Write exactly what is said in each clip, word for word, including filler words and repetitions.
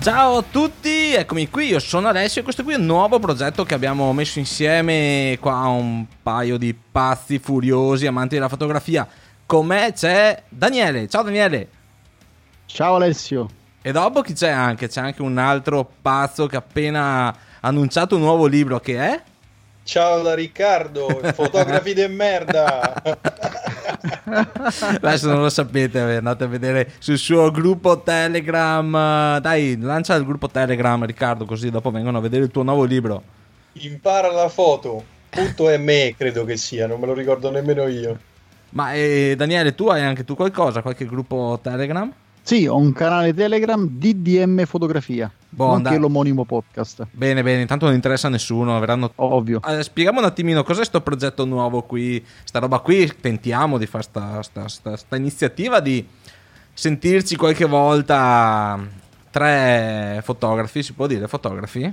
Ciao a tutti, eccomi qui, io sono Alessio e questo qui è un nuovo progetto che abbiamo messo insieme qua, un paio di pazzi furiosi amanti della fotografia. Con me c'è Daniele, ciao Daniele. Ciao Alessio. E dopo chi c'è anche? C'è anche un altro pazzo che ha appena annunciato un nuovo libro, che è? Ciao da Riccardo, fotografi de merda. Adesso non lo sapete, andate a vedere sul suo gruppo Telegram. Dai, lancia il gruppo Telegram, Riccardo, così dopo vengono a vedere il tuo nuovo libro. Impara la foto punto me credo che sia, non me lo ricordo nemmeno io. Ma eh, Daniele, tu hai anche tu qualcosa, qualche gruppo Telegram? Sì, ho un canale Telegram D D M Fotografia, Boh, nonché dai. l'omonimo podcast. Bene, bene, intanto non interessa a nessuno, verranno... Ovvio. Eh, spieghiamo un attimino cos'è sto progetto nuovo qui, sta roba qui, tentiamo di fare sta, sta, sta, sta iniziativa di sentirci qualche volta tre fotografi, si può dire fotografi?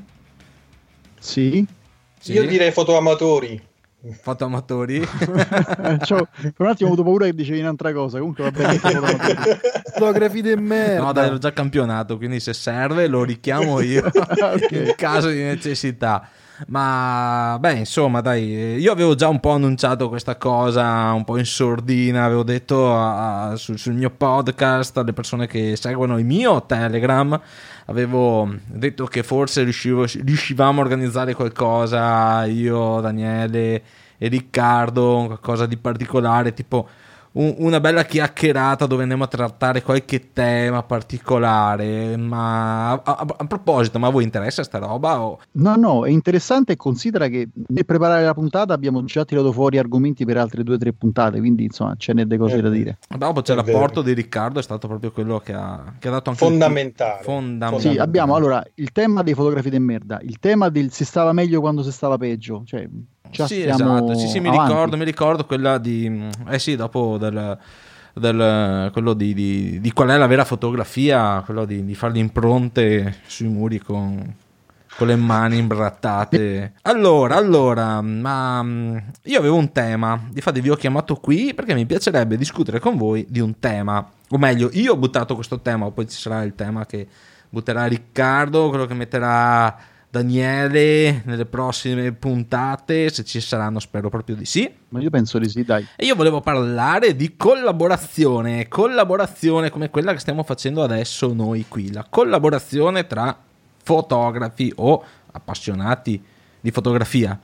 Sì. Sì? Io direi fotoamatori. Fotoamatori? Cioè, per un attimo ho avuto paura che dicevi un'altra cosa, comunque va bene. Fotografi di merda. No dai, l'ho già campionato, quindi se serve lo richiamo io Okay. in caso di necessità. Ma beh, insomma, dai, io avevo già un po' annunciato questa cosa un po' in sordina, avevo detto a- a- sul, sul mio podcast alle persone che seguono il mio Telegram, avevo detto che forse riuscivo, riuscivamo a organizzare qualcosa, io, Daniele e Riccardo, qualcosa di particolare, tipo un- una bella chiacchierata dove andiamo a trattare qualche tema particolare. Ma a, a- a proposito, ma a voi interessa sta roba? O... No, no, è interessante e considera che nel preparare la puntata abbiamo già tirato fuori argomenti per altre due o tre puntate, quindi insomma ce n'è delle cose Eh, da dire. Dopo c'è È l'apporto vero. di Riccardo, è stato proprio quello che ha, che ha dato anche Fondamentale. il fondamentale. Sì, abbiamo allora il tema dei fotografi de merda, il tema del si stava meglio quando si stava peggio, cioè già Sì, stiamo esatto, sì, sì, mi avanti. ricordo, mi ricordo quella di... Eh sì, dopo del... del quello di, di, di qual è la vera fotografia, quello di, di fare le impronte sui muri con, con le mani imbrattate. Allora, allora, ma mm, io avevo un tema, difatti vi ho chiamato qui perché mi piacerebbe discutere con voi di un tema, o meglio, io ho buttato questo tema, poi ci sarà il tema che butterà Riccardo, quello che metterà Daniele nelle prossime puntate, se ci saranno, spero proprio di sì. Ma io penso di sì, dai. E io volevo parlare di collaborazione, collaborazione come quella che stiamo facendo adesso noi qui, la collaborazione tra fotografi o appassionati di fotografia.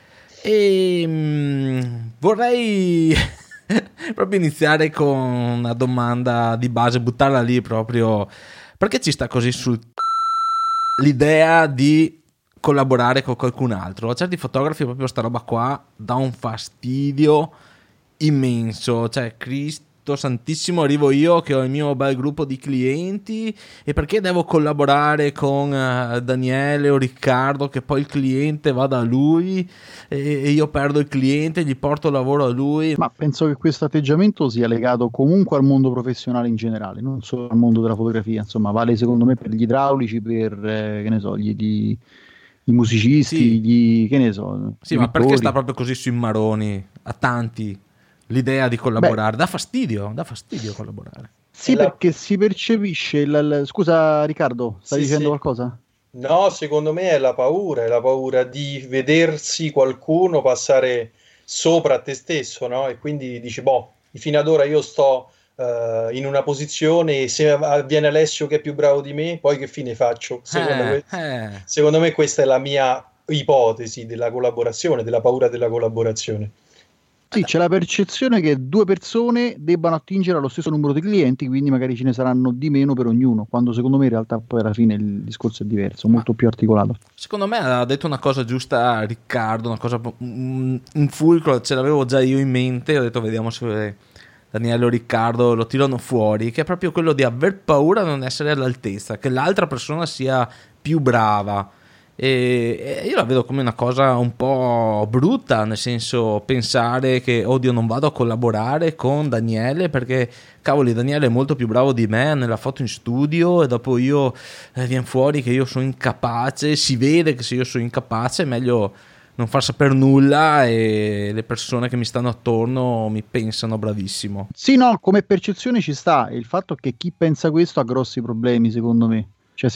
E mm, vorrei proprio iniziare con una domanda di base, buttarla lì proprio, perché ci sta così sul l'idea di collaborare con qualcun altro. A certi fotografi proprio sta roba qua dà un fastidio immenso, cioè Cristo santissimo, arrivo io che ho il mio bel gruppo di clienti e perché devo collaborare con eh, Daniele o Riccardo, che poi il cliente va da lui e, e io perdo il cliente, gli porto lavoro a lui. Ma penso che questo atteggiamento sia legato comunque al mondo professionale in generale, non solo al mondo della fotografia, insomma, vale secondo me per gli idraulici, per eh, che ne so, gli, gli- i musicisti, Sì. gli, che ne so, Sì, i ma perché pittori. sta proprio così sui marroni a tanti l'idea di collaborare? Dà fastidio, dà fastidio collaborare. Sì, E la- perché si percepisce il, il- scusa Riccardo, stai Sì, dicendo sì. qualcosa? No, secondo me è la paura, è la paura di vedersi qualcuno passare sopra a te stesso, no? E quindi dici, boh, fino ad ora io sto eh, in una posizione e se viene Alessio che è più bravo di me, poi che fine faccio? Secondo Eh, me, eh. secondo me questa è la mia ipotesi della collaborazione, della paura della collaborazione. Sì, c'è la percezione che due persone debbano attingere allo stesso numero di clienti, quindi magari ce ne saranno di meno per ognuno, quando secondo me in realtà poi alla fine il discorso è diverso, molto più articolato. Secondo me ha detto una cosa giusta Riccardo, una cosa, un, un fulcro, ce l'avevo già io in mente, ho detto vediamo se Daniele o Riccardo lo tirano fuori, che è proprio quello di aver paura di non essere all'altezza, che l'altra persona sia più brava. E, e io la vedo come una cosa un po' brutta, nel senso pensare che oddio non vado a collaborare con Daniele perché cavoli Daniele è molto più bravo di me nella foto in studio e dopo io eh, viene fuori che io sono incapace, si vede che se io sono incapace è meglio non far sapere nulla e le persone che mi stanno attorno mi pensano bravissimo. Sì, no, come percezione ci sta, e il fatto è che chi pensa questo ha grossi problemi secondo me, cioè se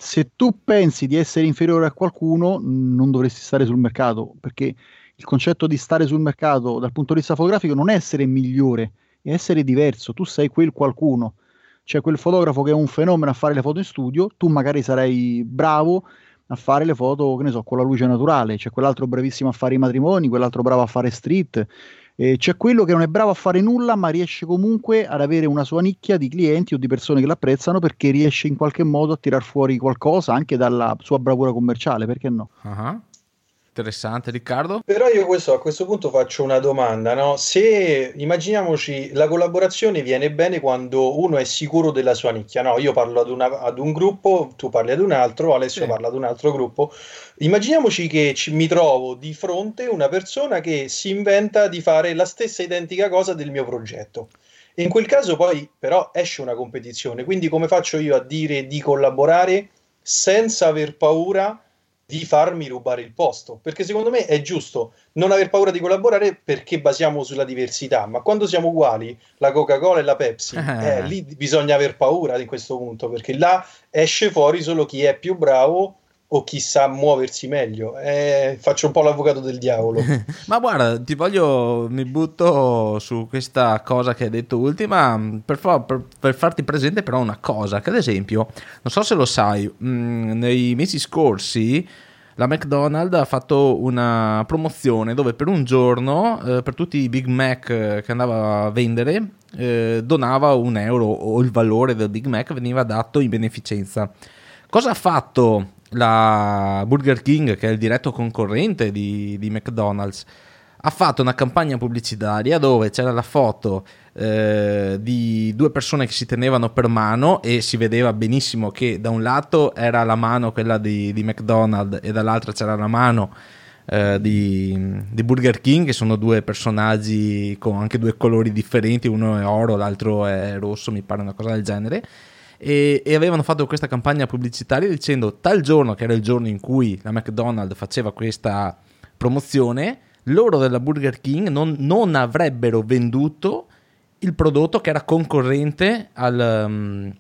se tu pensi di essere inferiore a qualcuno, non dovresti stare sul mercato, perché il concetto di stare sul mercato dal punto di vista fotografico non è essere migliore, è essere diverso. Tu sei quel qualcuno, cioè quel fotografo che è un fenomeno a fare le foto in studio, tu magari sarai bravo a fare le foto, che ne so, con la luce naturale, c'è quell'altro bravissimo a fare i matrimoni, quell'altro bravo a fare street, e c'è quello che non è bravo a fare nulla, ma riesce comunque ad avere una sua nicchia di clienti o di persone che l'apprezzano, perché riesce in qualche modo a tirar fuori qualcosa anche dalla sua bravura commerciale, perché no? Uh-huh. Interessante, Riccardo. Però io questo, a questo punto faccio una domanda, no? Se immaginiamoci la collaborazione viene bene quando uno è sicuro della sua nicchia, no? Io parlo ad, una, ad un gruppo, tu parli ad un altro, Alessio Sì. parla ad un altro gruppo. Immaginiamoci che ci, mi trovo di fronte una persona che si inventa di fare la stessa identica cosa del mio progetto. E in quel caso poi però esce una competizione, quindi come faccio io a dire di collaborare senza aver paura di farmi rubare il posto? Perché secondo me è giusto non aver paura di collaborare, perché basiamo sulla diversità, ma quando siamo uguali, la Coca-Cola e la Pepsi, eh, lì bisogna aver paura di questo punto, perché là esce fuori solo chi è più bravo o chi sa muoversi meglio. Eh, faccio un po' l'avvocato del diavolo. Ma guarda, ti voglio, mi butto su questa cosa che hai detto ultima per, fa, per, per farti presente però una cosa, che ad esempio, non so se lo sai, mh, nei mesi scorsi la McDonald's ha fatto una promozione dove per un giorno, eh, per tutti i Big Mac che andava a vendere, eh, donava un euro, o il valore del Big Mac veniva dato in beneficenza. Cosa ha fatto la Burger King, che è il diretto concorrente di, di McDonald's? Ha fatto una campagna pubblicitaria dove c'era la foto eh, di due persone che si tenevano per mano, e si vedeva benissimo che da un lato era la mano quella di, di McDonald's e dall'altra c'era la mano eh, di, di Burger King, che sono due personaggi con anche due colori differenti, uno è oro, l'altro è rosso, mi pare, una cosa del genere. E, e avevano fatto questa campagna pubblicitaria dicendo tal giorno, che era il giorno in cui la McDonald's faceva questa promozione, loro della Burger King non, non avrebbero venduto il prodotto che era concorrente al, um,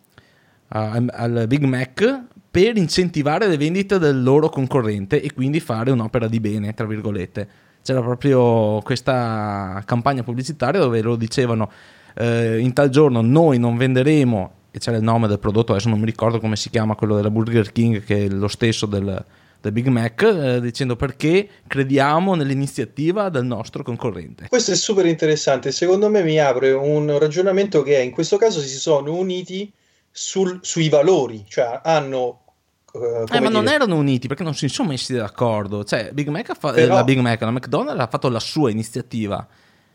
al, al Big Mac, per incentivare le vendite del loro concorrente e quindi fare un'opera di bene, tra virgolette. C'era proprio questa campagna pubblicitaria dove loro dicevano eh, in tal giorno noi non venderemo, e c'era il nome del prodotto, adesso non mi ricordo come si chiama, quello della Burger King, che è lo stesso del, del Big Mac, eh, dicendo perché crediamo nell'iniziativa del nostro concorrente. Questo è super interessante, secondo me mi apre un ragionamento che è, in questo caso si sono uniti sul, sui valori, cioè hanno Uh, eh, ma dire... non erano uniti perché non si sono messi d'accordo. Cioè, Big Mac ha fa- Però... la Big Mac, la McDonald's ha fatto la sua iniziativa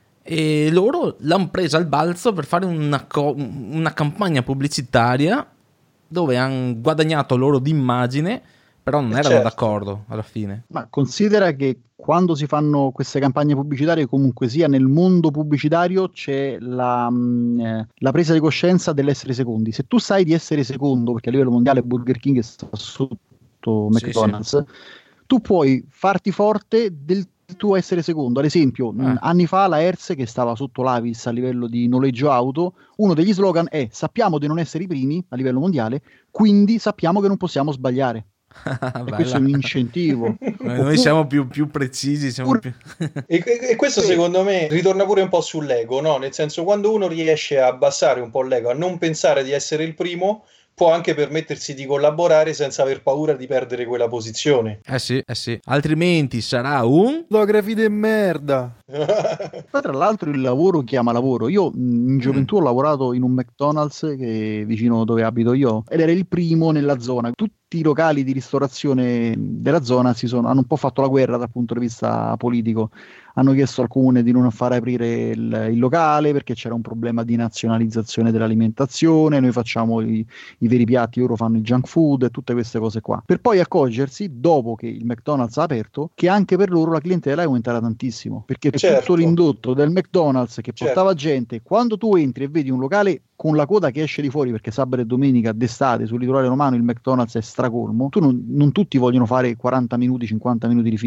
e loro l'hanno presa al balzo per fare una, co- una campagna pubblicitaria dove hanno guadagnato loro d'immagine, però non erano certo. d'accordo alla fine. Ma considera che quando si fanno queste campagne pubblicitarie, comunque sia nel mondo pubblicitario, c'è la, mh, la presa di coscienza dell'essere secondi. Se tu sai di essere secondo, perché a livello mondiale Burger King sta sotto McDonald's, sì, sì. tu puoi farti forte del tuo essere secondo. Ad esempio, eh. mh, anni fa la Hertz, che stava sotto l'Avis a livello di noleggio auto, uno degli slogan è: sappiamo di non essere i primi a livello mondiale, quindi sappiamo che non possiamo sbagliare. E questo è un incentivo. Noi Oppure... siamo più, più precisi, siamo più... e, e questo secondo me ritorna pure un po' sull'ego, no? Nel senso, quando uno riesce a abbassare un po' l'ego, a non pensare di essere il primo, può anche permettersi di collaborare senza aver paura di perdere quella posizione. Eh sì, eh sì. Altrimenti sarà un... fotografi de merda. Ma tra l'altro il lavoro chiama lavoro. Io in gioventù mm. ho lavorato in un McDonald's che è vicino dove abito io, ed era il primo nella zona. Tutti i locali di ristorazione della zona si sono, hanno un po' fatto la guerra dal punto di vista politico. Hanno chiesto al comune di non fare aprire il, il locale perché c'era un problema di nazionalizzazione dell'alimentazione, noi facciamo i, i veri piatti, loro fanno il junk food e tutte queste cose qua. Per poi accorgersi, dopo che il McDonald's ha aperto, che anche per loro la clientela è aumentata tantissimo, perché certo. tutto l'indotto del McDonald's che certo. portava gente, quando tu entri e vedi un locale con la coda che esce di fuori, perché sabato e domenica d'estate sul litorale romano il McDonald's è stracolmo, tu non, non tutti vogliono fare quaranta minuti, cinquanta minuti di fila,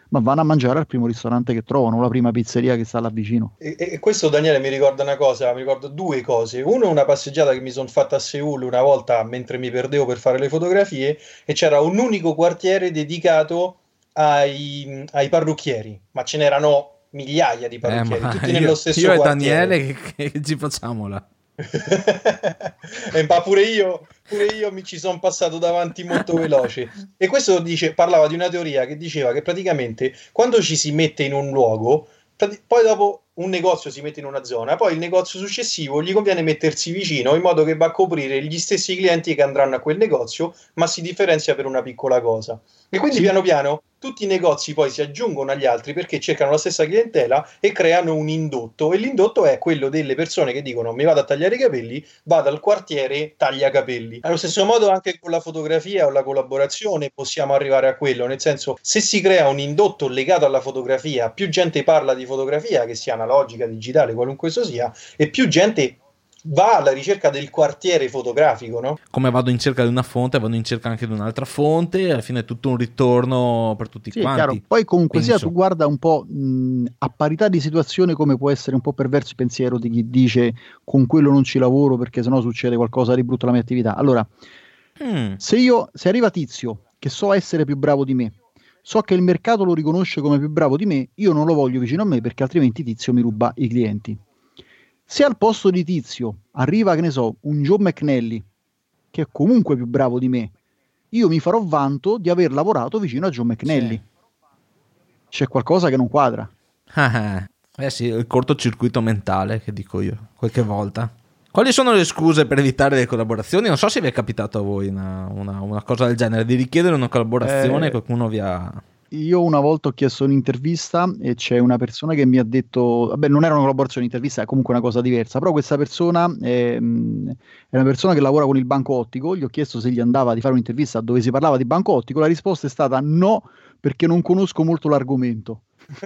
ma vanno a mangiare al primo ristorante che trovano, la prima pizzeria che sta là vicino. E, e questo, Daniele, mi ricorda una cosa, mi ricordo due cose. Uno, una passeggiata che mi sono fatta a Seul una volta mentre mi perdevo per fare le fotografie, e c'era un unico quartiere dedicato ai, ai parrucchieri, ma ce n'erano migliaia di parrucchieri, Eh, tutti io, nello stesso io e quartiere. Daniele che, che ci facciamo là. E ma pure io, pure io mi ci sono passato davanti molto veloce. E questo dice, parlava di una teoria che diceva che praticamente quando ci si mette in un luogo, poi dopo un negozio si mette in una zona, poi il negozio successivo gli conviene mettersi vicino in modo che va a coprire gli stessi clienti che andranno a quel negozio, ma si differenzia per una piccola cosa. E quindi Sì. piano piano tutti i negozi poi si aggiungono agli altri perché cercano la stessa clientela e creano un indotto, e l'indotto è quello delle persone che dicono mi vado a tagliare i capelli, vado al quartiere tagliacapelli. Allo stesso modo anche con la fotografia o la collaborazione possiamo arrivare a quello, nel senso, se si crea un indotto legato alla fotografia, più gente parla di fotografia, che sia analogica, digitale, qualunque esso sia, e più gente va alla ricerca del quartiere fotografico, no? Come vado in cerca di una fonte, vado in cerca anche di un'altra fonte, e alla fine è tutto un ritorno per tutti Sì, è quanti. chiaro. Poi comunque Quindi, sia, tu guarda un po' mh, a parità di situazione come può essere un po' perverso il pensiero di chi dice con quello non ci lavoro perché sennò succede qualcosa di brutto alla mia attività. Allora, Mm. se io, se arriva Tizio che so essere più bravo di me, so che il mercato lo riconosce come più bravo di me, io non lo voglio vicino a me perché altrimenti Tizio mi ruba i clienti. Se al posto di Tizio arriva, che ne so, un Joe McNally, che è comunque più bravo di me, io mi farò vanto di aver lavorato vicino a Joe McNally. Sì. C'è qualcosa che non quadra. Eh sì, il cortocircuito mentale, che dico io, qualche volta. Quali sono le scuse per evitare le collaborazioni? Non so se vi è capitato a voi una, una, una cosa del genere, di richiedere una collaborazione e Eh, qualcuno vi ha... Io una volta ho chiesto un'intervista e c'è una persona che mi ha detto, vabbè, non era una collaborazione, un'intervista, è comunque una cosa diversa, però questa persona è, mh, è una persona che lavora con il banco ottico. Gli ho chiesto se gli andava di fare un'intervista dove si parlava di banco ottico, la risposta è stata no, perché non conosco molto l'argomento.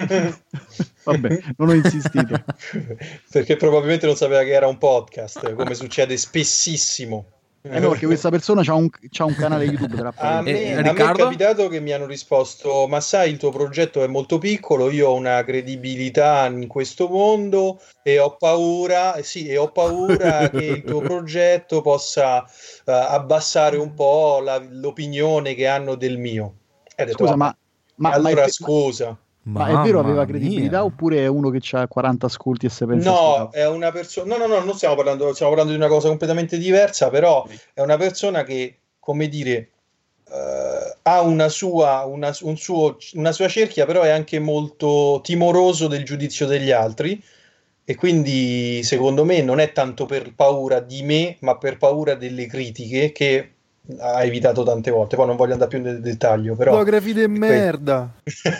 Vabbè, non ho insistito. Perché probabilmente non sapeva che era un podcast, come succede spessissimo. Eh no, perché questa persona c'ha un, c'ha un canale YouTube, tra A me, Eh, a me è Riccardo? capitato che mi hanno risposto: ma sai, il tuo progetto è molto piccolo, io ho una credibilità in questo mondo e ho paura, eh sì, e ho paura che il tuo progetto possa uh, abbassare un po' la, l'opinione che hanno del mio. E ho detto, Scusa, vabbè, ma, ma, ma allora è, scusa. ma è vero, aveva Mamma credibilità mia. oppure è uno che ha quaranta ascolti e se pensa No, schifato? è una persona. No, no, no, non stiamo parlando, stiamo parlando di una cosa completamente diversa, però è una persona che, come dire, eh, ha una sua, una, un suo, una sua cerchia, però è anche molto timoroso del giudizio degli altri, e quindi secondo me non è tanto per paura di me, ma per paura delle critiche che ha evitato tante volte. Poi non voglio andare più nel dettaglio, però Fotografi di è que- merda.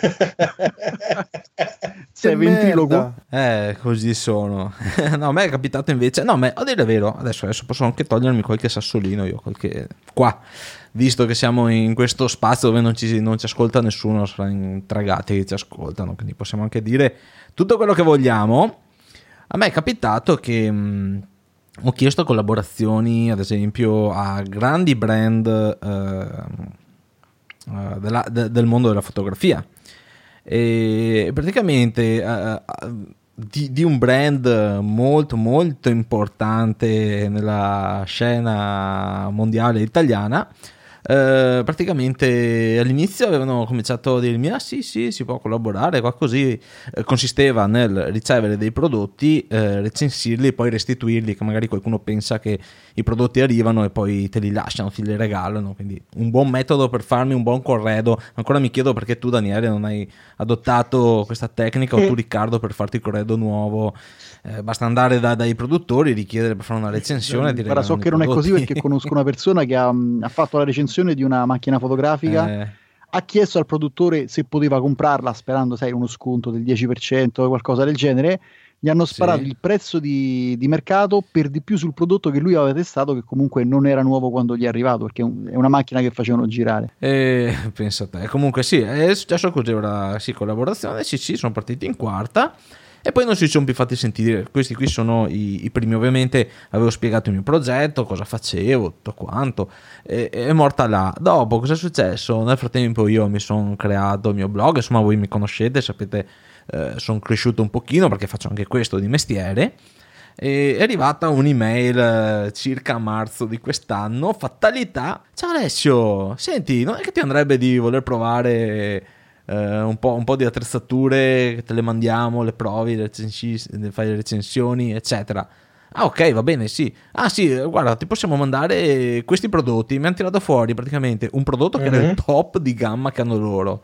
Sei Che ventriloquo? merda. Eh, così sono. No, a me è capitato invece... No, ma a dire il vero, adesso, adesso posso anche togliermi qualche sassolino io, qualche... Qua, visto che siamo in questo spazio dove non ci, non ci ascolta nessuno, saranno in tre gatti che ci ascoltano, quindi possiamo anche dire tutto quello che vogliamo. A me è capitato che... Mh, ho chiesto collaborazioni, ad esempio, a grandi brand eh, eh, della- de- del mondo della fotografia. E praticamente eh, di, di un brand molto molto importante nella scena mondiale italiana. Eh, praticamente all'inizio avevano cominciato a dirmi ah sì sì si può collaborare qua così. Eh, consisteva nel ricevere dei prodotti, eh, recensirli e poi restituirli, che magari qualcuno pensa che i prodotti arrivano e poi te li lasciano, ti li regalano, quindi un buon metodo per farmi un buon corredo. Ancora mi chiedo perché tu, Daniele, non hai adottato questa tecnica, o tu, Riccardo, per farti il corredo nuovo. Eh, basta andare da, dai produttori, richiedere per fare una recensione, ti Guarda, so regalano i che non è così prodotti. perché conosco una persona che ha, mh, ha fatto la recensione di una macchina fotografica, Eh, ha chiesto al produttore se poteva comprarla sperando, sai, uno sconto del dieci per cento o qualcosa del genere. Gli hanno sparato Sì. il prezzo di, di mercato per di più sul prodotto che lui aveva testato, che comunque non era nuovo quando gli è arrivato, perché è un- è una macchina che facevano girare. E pensa a te. Comunque sì, è successo così. Ora sì, collaborazione, sì sì, sono partiti in quarta. E poi non si sono più fatti sentire. Questi qui sono i, i primi. Ovviamente avevo spiegato il mio progetto, cosa facevo, tutto quanto, e è morta là. Dopo cosa è successo? Nel frattempo io mi sono creato il mio blog, insomma voi mi conoscete, sapete, eh, sono cresciuto un pochino perché faccio anche questo di mestiere. E è arrivata un'email eh, circa a marzo di quest'anno, fatalità: ciao Alessio, senti, non è che ti andrebbe di voler provare eh, un, po', un po' di attrezzature, te le mandiamo, le provi, le recensi- fai le recensioni eccetera. Ah ok, va bene, sì. Ah sì, guarda, ti possiamo mandare questi prodotti. Mi hanno tirato fuori praticamente un prodotto che Mhm. era il top di gamma che hanno loro,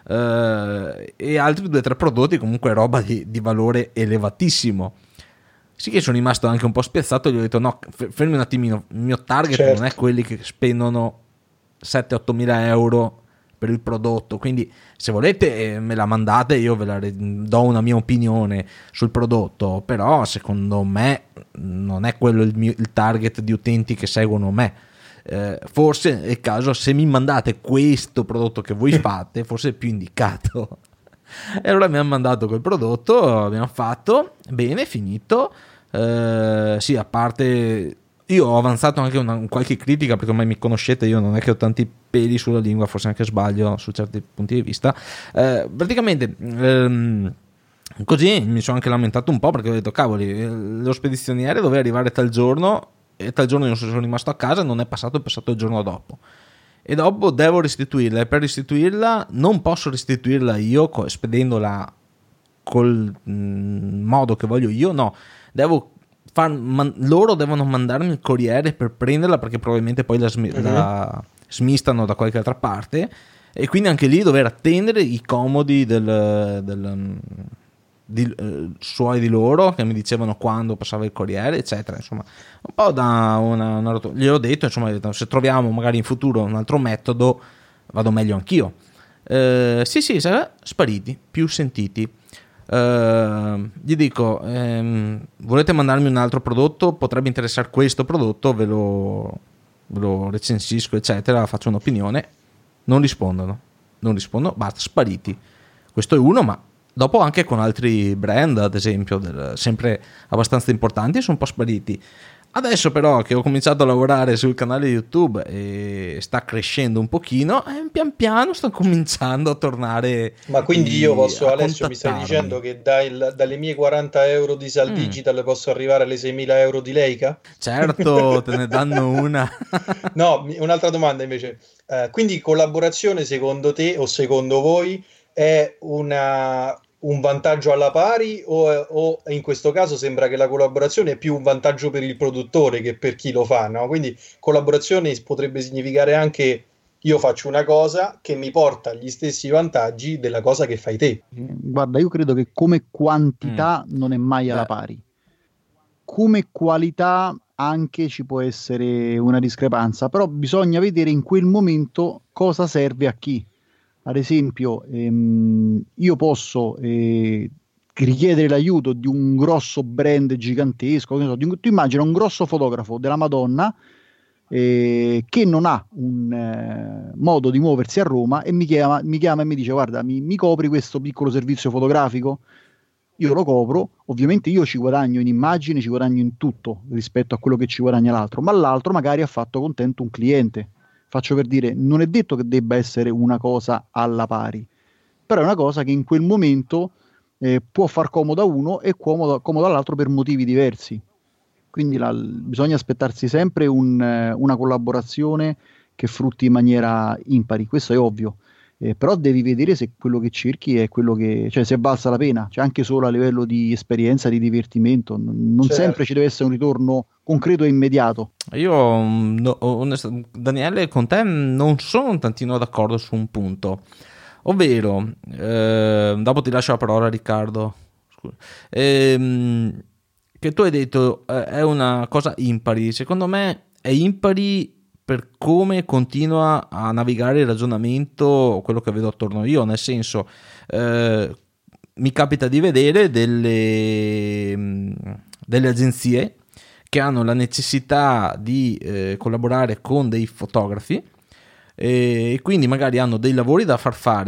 eh, e altri due o tre prodotti comunque roba di, di valore elevatissimo. Sì, che sono rimasto anche un po' spiazzato. Gli ho detto no, f- fermi un attimino, il mio target Certo. non è quelli che spendono sette otto mila euro per il prodotto, quindi se volete eh, me la mandate, io ve la re- do una mia opinione sul prodotto, però secondo me non è quello il, mio, il target di utenti che seguono me. Eh, forse è il caso, se mi mandate questo prodotto che voi fate, forse è più indicato. E allora mi hanno mandato quel prodotto, abbiamo fatto, bene, finito. Eh, sì, a parte io ho avanzato anche una, qualche critica, perché ormai mi conoscete, io non è che ho tanti peli sulla lingua, forse anche sbaglio su certi punti di vista. Eh, praticamente ehm, così mi sono anche lamentato un po', perché ho detto cavoli, lo spedizioniere doveva arrivare tal giorno e tal giorno io sono rimasto a casa e non è passato, è passato il giorno dopo. E dopo devo restituirla, e per restituirla non posso restituirla io co- spedendola col mh, modo che voglio io, no, devo far, man- loro devono mandarmi il corriere per prenderla, perché probabilmente poi la, smi- Mhm. la smistano da qualche altra parte, e quindi anche lì dover attendere i comodi del, del di, eh, suoi di loro, che mi dicevano quando passava il corriere eccetera, insomma un po' da una, una rot- gli ho detto, insomma, ho detto, se troviamo magari in futuro un altro metodo vado meglio anch'io. Eh, sì sì, sa- spariti, più sentiti. Eh, gli dico, ehm, volete mandarmi un altro prodotto, potrebbe interessare questo prodotto, ve lo, ve lo recensisco eccetera, faccio un'opinione. Non rispondono, non rispondono, basta, spariti. Questo è uno, ma dopo anche con altri brand, ad esempio, del- sempre abbastanza importanti, sono un po' spariti. Adesso però che ho cominciato a lavorare sul canale YouTube e sta crescendo un pochino, eh, pian piano sto cominciando a tornare Ma quindi i- io posso, a Alessio, mi stai contattarmi. dicendo che dai- dalle mie quaranta euro di Sal Mm, Digital posso arrivare alle seimila euro di Leica? certo, te ne danno una. No, mi- un'altra domanda invece. Eh, quindi collaborazione secondo te o secondo voi è una- un vantaggio alla pari o, o in questo caso sembra che la collaborazione è più un vantaggio per il produttore che per chi lo fa, no? Quindi collaborazione potrebbe significare anche io faccio una cosa che mi porta gli stessi vantaggi della cosa che fai te. Eh, Guarda, io credo che come Mm, quantità non è mai alla beh, pari. Come qualità anche ci può essere una discrepanza, però bisogna vedere in quel momento cosa serve a chi. Ad esempio, ehm, io posso eh, richiedere l'aiuto di un grosso brand gigantesco, che ne so, di un- tu immagina un grosso fotografo della Madonna eh, che non ha un eh, modo di muoversi a Roma e mi chiama, mi chiama e mi dice guarda, mi, mi copri questo piccolo servizio fotografico? Io lo copro, ovviamente io ci guadagno in immagine, ci guadagno in tutto rispetto a quello che ci guadagna l'altro, ma l'altro magari ha fatto contento un cliente. Faccio per dire, non è detto che debba essere una cosa alla pari, però è una cosa che in quel momento eh, può far comodo a uno e comodo, comodo all'altro per motivi diversi. Quindi la- bisogna aspettarsi sempre un, eh, una collaborazione che frutti in maniera impari, questo è ovvio. Eh, però devi vedere se quello che cerchi è quello che, cioè se valsa la pena, cioè anche solo a livello di esperienza, di divertimento, non, non sempre Certo. ci deve essere un ritorno concreto e immediato. io, mm, no, onest- Daniele, con te non sono un tantino d'accordo su un punto, ovvero, eh, dopo ti lascio la parola, Riccardo. Scusa. Ehm, che tu hai detto eh, è una cosa impari. Secondo me è impari per come continua a navigare il ragionamento, quello che vedo attorno io, nel senso, eh, mi capita di vedere delle, mm, delle agenzie che hanno la necessità di eh, collaborare con dei fotografi, e quindi magari hanno dei lavori da far fare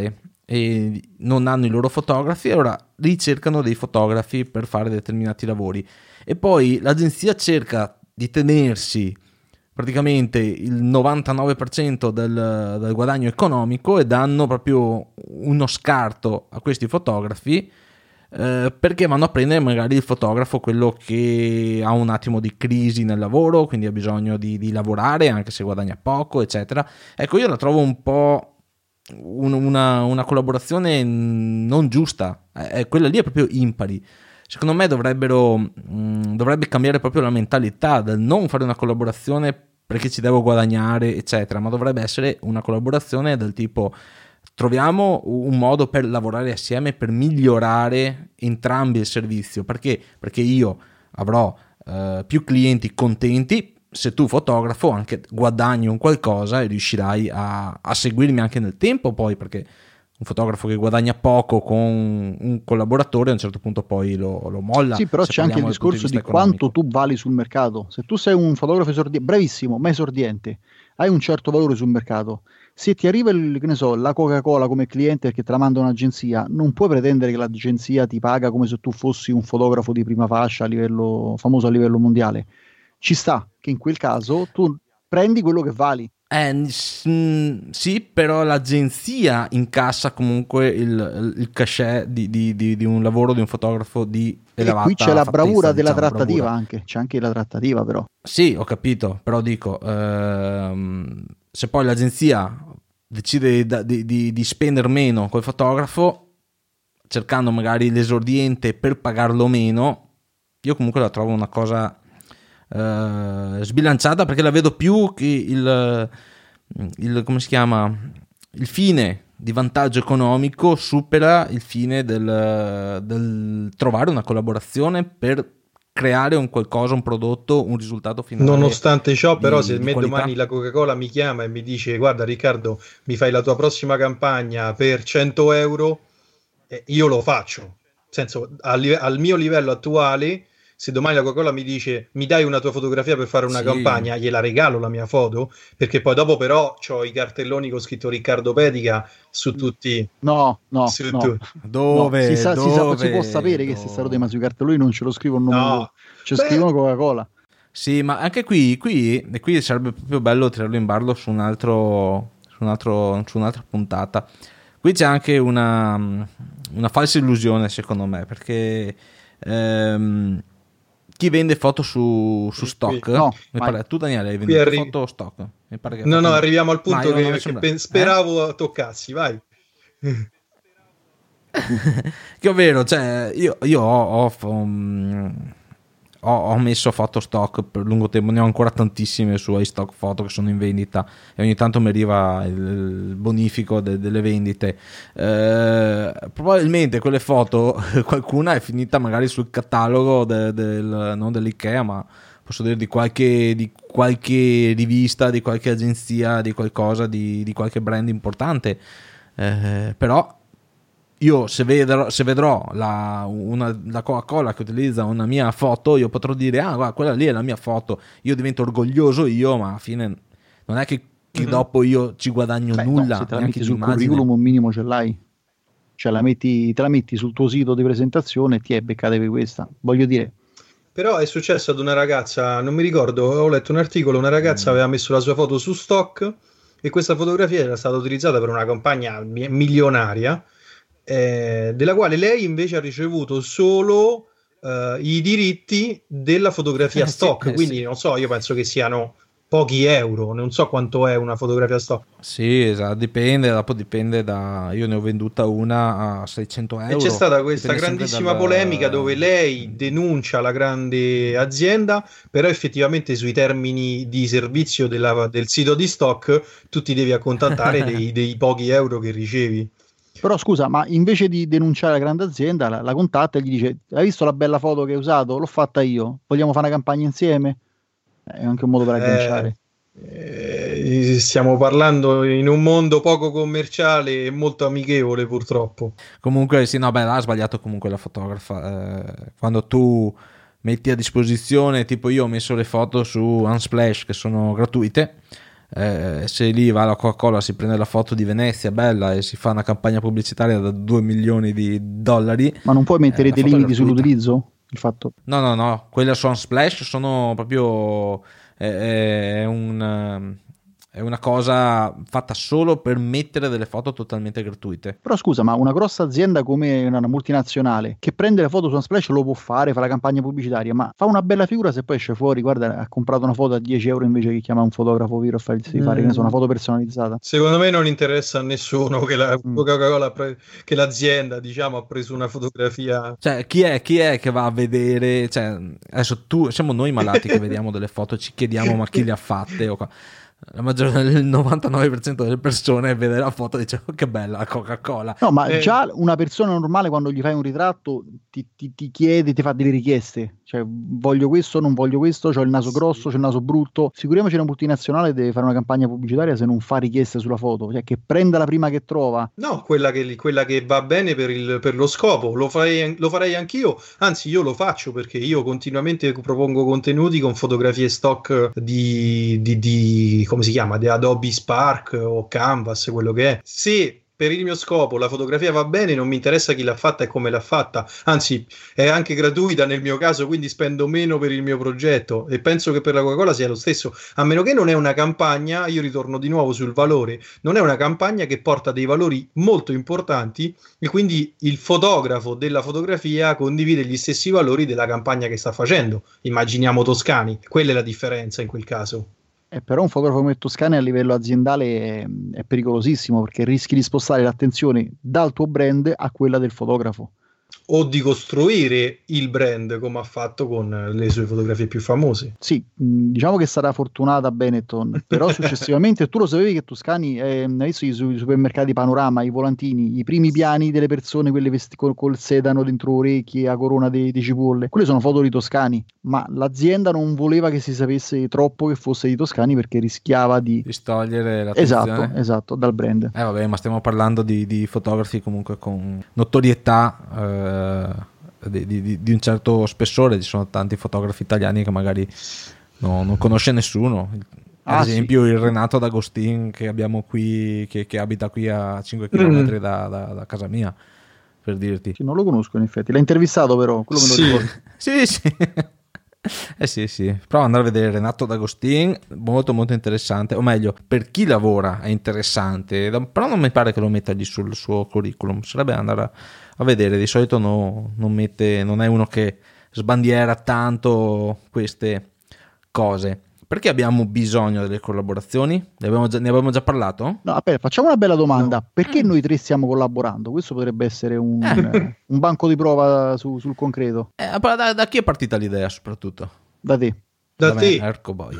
e non hanno i loro fotografi, allora ricercano dei fotografi per fare determinati lavori, e poi l'agenzia cerca di tenersi praticamente il novantanove per cento del, del guadagno economico, e danno proprio uno scarto a questi fotografi, eh, perché vanno a prendere magari il fotografo, quello che ha un attimo di crisi nel lavoro, quindi ha bisogno di, di lavorare anche se guadagna poco, eccetera. Ecco, io la trovo un po' un, una, una collaborazione non giusta, eh, quella lì è proprio impari. Secondo me dovrebbero mh, dovrebbe cambiare proprio la mentalità del non fare una collaborazione perché ci devo guadagnare, eccetera, ma dovrebbe essere una collaborazione del tipo: troviamo un modo per lavorare assieme, per migliorare entrambi il servizio. Perché? Perché io avrò eh, più clienti contenti se tu, fotografo, anche guadagni un qualcosa e riuscirai a, a seguirmi anche nel tempo, poi, perché un fotografo che guadagna poco con un collaboratore a un certo punto poi lo, lo molla. Sì, però c'è anche il discorso di, di quanto tu vali sul mercato. Se tu sei un fotografo esordiente, bravissimo, ma esordiente, hai un certo valore sul mercato. Se ti arriva il, che ne so, la Coca-Cola come cliente perché te la manda un'agenzia, non puoi pretendere che l'agenzia ti paga come se tu fossi un fotografo di prima fascia a livello famoso a livello mondiale. Ci sta che in quel caso tu prendi quello che vali. Eh, sì, però l'agenzia incassa comunque il, il cachet di, di, di, di un lavoro di un fotografo di elevata e qui c'è la bravura della diciamo, trattativa bravura. Anche c'è anche la trattativa, però sì, ho capito, però dico ehm, se poi l'agenzia decide di, di, di spendere meno col fotografo, cercando magari l'esordiente per pagarlo meno, io comunque la trovo una cosa Uh, sbilanciata, perché la vedo più che il, il come si chiama il fine di vantaggio economico supera il fine del, del trovare una collaborazione per creare un qualcosa, un prodotto, un risultato finale. Nonostante ciò, però, di, se di me qualità. domani la Coca-Cola mi chiama e mi dice: guarda Riccardo, mi fai la tua prossima campagna per cento euro, eh, io lo faccio. Nel senso, al, al mio livello attuale, se domani la Coca-Cola mi dice: mi dai una tua fotografia per fare una sì. campagna, gliela regalo la mia foto, perché poi dopo però c'ho i cartelloni con scritto Riccardo Pedica su tutti. no no su no, tu- dove, no. Si, sa, dove si, sa, si può sapere dove? Che se sta roba, ma sui cartelloni non ce lo scrivono, no, ci beh, scrivono Coca-Cola. Sì, ma anche qui, qui, e qui sarebbe proprio bello tirarlo in ballo su un altro, su un altro, su un'altra puntata. Qui c'è anche una, una falsa illusione, secondo me, perché ehm, chi vende foto su, su stock, no, mi pare, tu Daniele hai Qui venduto arri- foto stock? Mi pare che no, no, fatto- arriviamo al Ma punto io non che, mi che sembra- pen- speravo toccassi, vai. Che ovvero, cioè, io, io ho, ho, um, ho, ho messo foto stock per lungo tempo, ne ho ancora tantissime su iStock Photo che sono in vendita, e ogni tanto mi arriva il, il bonifico de, delle vendite. Eh, probabilmente quelle foto qualcuna è finita magari sul catalogo de, del, non dell'Ikea, ma posso dire di qualche, di qualche rivista, di qualche agenzia, di qualcosa, di, di qualche brand importante. Eh, però io se vedrò, se vedrò la, una, la Coca-Cola che utilizza una mia foto, io potrò dire: ah, guarda, quella lì è la mia foto, io divento orgoglioso io, ma alla fine non è che, che Mm-hmm. dopo io ci guadagno Beh, nulla, no, se te la neanche metti sul d'immagine. curriculum un minimo ce l'hai, cioè la metti, te la metti sul tuo sito di presentazione e ti è beccatevi questa, voglio dire. Però è successo ad una ragazza, non mi ricordo, ho letto un articolo, una ragazza Mm. aveva messo la sua foto su stock e questa fotografia era stata utilizzata per una campagna mi- milionaria, eh, della quale lei invece ha ricevuto solo eh, i diritti della fotografia Eh, sì, stock, eh, quindi sì. non so, io penso che siano pochi euro, non so quanto è una fotografia stock. Sì, esatto, dipende, dopo dipende da... Io ne ho venduta una a seicento euro. E c'è stata questa Dipende sempre grandissima dal- polemica dove lei denuncia la grande azienda, però effettivamente sui termini di servizio della- del sito di stock tu ti devi accontentare dei, dei pochi euro che ricevi. Però scusa, ma invece di denunciare la grande azienda, la, la contatta e gli dice: hai visto la bella foto che hai usato? L'ho fatta io, vogliamo fare una campagna insieme? È anche un modo per agganciare. Eh, eh, stiamo parlando in un mondo poco commerciale e molto amichevole, purtroppo. Comunque sì, no, beh, ha sbagliato comunque la fotografa. Eh, quando tu metti a disposizione, tipo io ho messo le foto su Unsplash che sono gratuite, eh, se lì va la Coca-Cola, si prende la foto di Venezia bella e si fa una campagna pubblicitaria da due milioni di dollari, ma non puoi mettere eh, dei limiti sull'utilizzo? Il fatto... No, no, no, quelle su Unsplash sono proprio è, è un... è una cosa fatta solo per mettere delle foto totalmente gratuite. Però scusa, ma una grossa azienda come una multinazionale che prende le foto su Unsplash lo può fare, fa la campagna pubblicitaria, ma fa una bella figura se poi esce fuori, guarda, ha comprato una foto a dieci euro invece che chiama un fotografo vero a farsi mm. fare, che ne so, una foto personalizzata. Secondo me non interessa a nessuno che la mm. Coca-Cola pre- che l'azienda, diciamo, ha preso una fotografia. Cioè, chi è, chi è che va a vedere? Cioè, adesso tu, siamo noi malati che vediamo delle foto, ci chiediamo ma chi le ha fatte o qua. La maggior, il novantanove per cento delle persone vede la foto e dice oh, che bella la Coca-Cola. No, ma eh. già una persona normale quando gli fai un ritratto ti, ti, ti chiede, ti fa delle richieste, cioè voglio questo, non voglio questo, c'ho il naso grosso, c'ho il naso brutto. Sicuramente una multinazionale deve fare una campagna pubblicitaria se non fa richieste sulla foto, cioè che prenda la prima che trova. No, quella che, quella che va bene per, il, per lo scopo, lo farei, lo farei anch'io, anzi io lo faccio perché io continuamente propongo contenuti con fotografie stock di, di, di come si chiama, di Adobe Spark o Canvas, quello che è. Se per il mio scopo la fotografia va bene, non mi interessa chi l'ha fatta e come l'ha fatta, anzi è anche gratuita nel mio caso, quindi spendo meno per il mio progetto e penso che per la Coca-Cola sia lo stesso, a meno che non è una campagna, io ritorno di nuovo sul valore, non è una campagna che porta dei valori molto importanti e quindi il fotografo della fotografia condivide gli stessi valori della campagna che sta facendo, immaginiamo Toscani, quella è la differenza in quel caso. Eh, però un fotografo come Toscani a livello aziendale è, è pericolosissimo perché rischi di spostare l'attenzione dal tuo brand a quella del fotografo. O di costruire il brand come ha fatto con le sue fotografie più famose. Sì, mh, diciamo che sarà fortunata Benetton, però successivamente tu lo sapevi che Toscani eh, hai visto i, su, i supermercati Panorama, i volantini, i primi piani delle persone, quelle vesti col, col sedano dentro orecchie, a corona di cipolle, quelle sono foto di Toscani, ma l'azienda non voleva che si sapesse troppo che fosse di Toscani perché rischiava di distogliere l'attenzione. Esatto, esatto, dal brand. Eh vabbè, ma stiamo parlando di, di fotografi comunque con notorietà eh, Di, di, di un certo spessore. Ci sono tanti fotografi italiani che magari no, non conosce nessuno, ad ah, esempio sì. Il Renato D'Agostin che abbiamo qui, che, che abita qui a cinque chilometri mm. da, da, da casa mia, per dirti. Sì, non lo conosco in effetti, l'hai intervistato però, quello me lo sì. ricordo. Sì, sì. Eh sì, sì, prova ad andare a vedere Renato D'Agostin, molto molto interessante, o meglio, per chi lavora è interessante, però non mi pare che lo metta lì sul suo curriculum, sarebbe andare a, a vedere, di solito no, non mette, non è uno che sbandiera tanto queste cose. Perché abbiamo bisogno delle collaborazioni? Ne abbiamo già, ne abbiamo già parlato? No, aspetta, facciamo una bella domanda. No. Perché noi tre stiamo collaborando? Questo potrebbe essere un, eh. un banco di prova su, sul concreto. Eh, da, da chi è partita l'idea soprattutto? Da te. Da, da te. Me, ecco boia.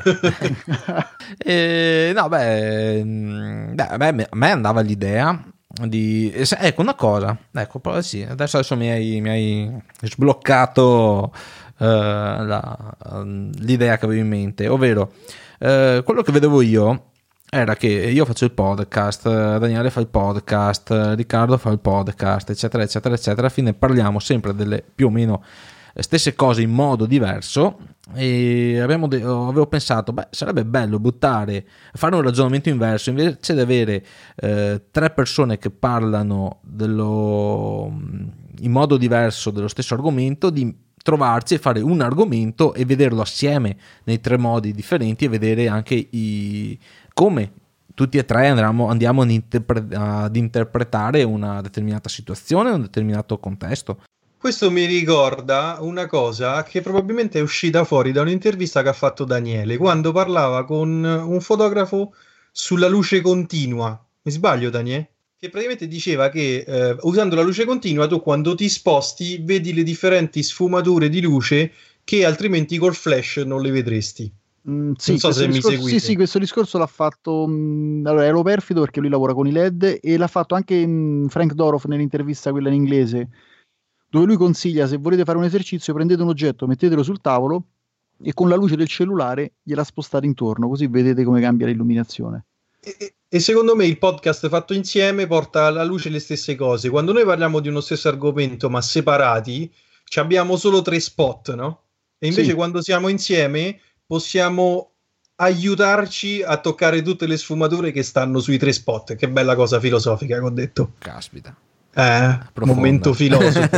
e, no, beh, beh, a me andava l'idea di... Ecco, una cosa. Ecco, poi sì, adesso, adesso mi, hai, mi hai sbloccato... Uh, la, uh, l'idea che avevo in mente, ovvero uh, quello che vedevo io era che io faccio il podcast, uh, Daniele fa il podcast, uh, Riccardo fa il podcast, eccetera eccetera eccetera, alla fine parliamo sempre delle più o meno stesse cose in modo diverso e abbiamo de- avevo pensato beh sarebbe bello buttare fare un ragionamento inverso, invece di avere uh, tre persone che parlano dello in modo diverso dello stesso argomento, di trovarci e fare un argomento e vederlo assieme nei tre modi differenti e vedere anche i, come tutti e tre andiamo, andiamo ad, interpre- ad interpretare una determinata situazione, un determinato contesto. Questo mi ricorda una cosa che probabilmente è uscita fuori da un'intervista che ha fatto Daniele quando parlava con un fotografo sulla luce continua. Mi sbaglio, Daniele? Che praticamente diceva che eh, usando la luce continua tu quando ti sposti vedi le differenti sfumature di luce che altrimenti col flash non le vedresti. Mm, sì, non so se discorso, mi seguite. Sì, sì, questo discorso l'ha fatto mh, allora ero perfido perché lui lavora con i L E D e l'ha fatto anche mh, Frank Doroff nell'intervista quella in inglese, dove lui consiglia se volete fare un esercizio prendete un oggetto, mettetelo sul tavolo e con la luce del cellulare gliela spostate intorno, così vedete come cambia l'illuminazione. E, e secondo me il podcast fatto insieme porta alla luce le stesse cose. Quando noi parliamo di uno stesso argomento ma separati, abbiamo solo tre spot, no? E invece sì. Quando siamo insieme possiamo aiutarci a toccare tutte le sfumature che stanno sui tre spot. Che bella cosa filosofica che ho detto. Caspita. Eh, momento filosofo.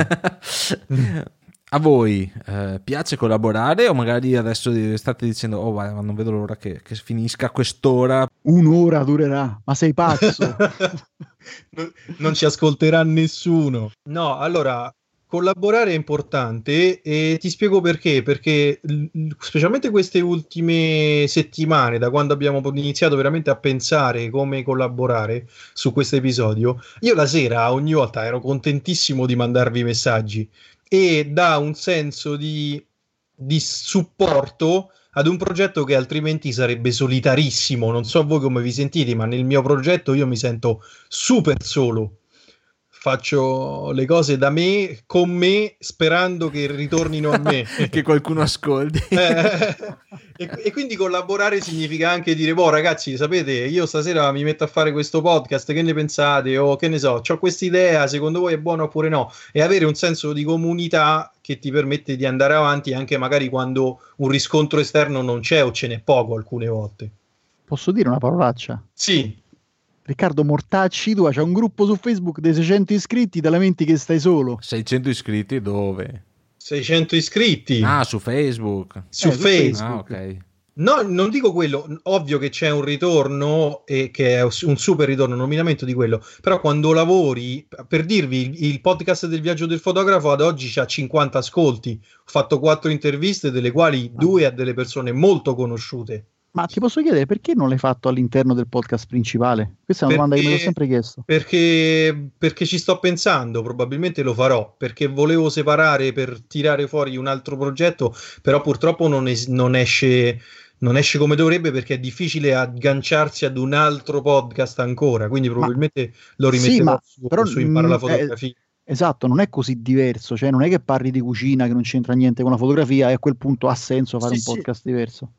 A voi eh, piace collaborare o magari adesso state dicendo oh vai, ma non vedo l'ora che, che finisca quest'ora? Un'ora durerà, ma sei pazzo? non, non ci ascolterà nessuno. No, allora collaborare è importante e ti spiego perché, perché specialmente queste ultime settimane, da quando abbiamo iniziato veramente a pensare come collaborare su questo episodio, io la sera ogni volta ero contentissimo di mandarvi messaggi e dà un senso di, di supporto ad un progetto che altrimenti sarebbe solitarissimo. Non so voi come vi sentite, ma nel mio progetto io mi sento super solo. Faccio le cose da me, con me, sperando che ritornino a me. Che qualcuno ascolti. eh, e, e quindi collaborare significa anche dire, boh ragazzi, sapete, io stasera mi metto a fare questo podcast, che ne pensate? O che ne so, ho questa idea, secondo voi è buona oppure no? E avere un senso di comunità che ti permette di andare avanti anche magari quando un riscontro esterno non c'è o ce n'è poco alcune volte. Posso dire una parolaccia? Sì. Riccardo Mortacci, tu c'è un gruppo su Facebook dei seicento iscritti, te lamenti che stai solo. seicento iscritti dove? seicento iscritti. Ah, su Facebook. Su eh, Facebook. Ah, ok. No, non dico quello, ovvio che c'è un ritorno e che è un super ritorno, non mi lamento di quello, però quando lavori, per dirvi, il, il podcast del viaggio del fotografo ad oggi c'ha cinquanta ascolti, ho fatto quattro interviste, delle quali due a delle persone molto conosciute. Ma ti posso chiedere perché non l'hai fatto all'interno del podcast principale? Questa è una domanda che mi ho sempre chiesto. Perché, perché ci sto pensando, probabilmente lo farò, perché volevo separare per tirare fuori un altro progetto, però purtroppo non, es- non esce... non esce come dovrebbe perché è difficile agganciarsi ad un altro podcast ancora, quindi probabilmente ma, lo rimetterò sì, ma, su, però, su Impara la fotografia. Eh, esatto, non è così diverso, cioè non è che parli di cucina che non c'entra niente con la fotografia e a quel punto ha senso fare sì, un podcast sì. diverso.